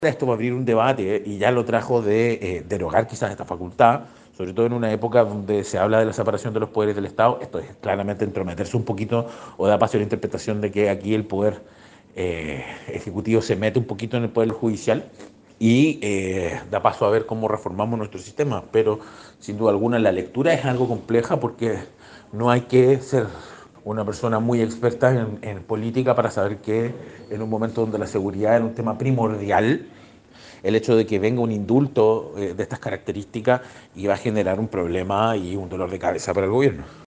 Esto va a abrir un debate y ya lo trajo de derogar quizás esta facultad, sobre todo en una época donde se habla de la separación de los poderes del Estado. Esto es claramente entrometerse un poquito o da paso a la interpretación de que aquí el poder ejecutivo se mete un poquito en el poder judicial y da paso a ver cómo reformamos nuestro sistema. Pero sin duda alguna la lectura es algo compleja porque no hay que ser una persona muy experta en política para saber que en un momento donde la seguridad era un tema primordial, el hecho de que venga un indulto de estas características iba a generar un problema y un dolor de cabeza para el gobierno.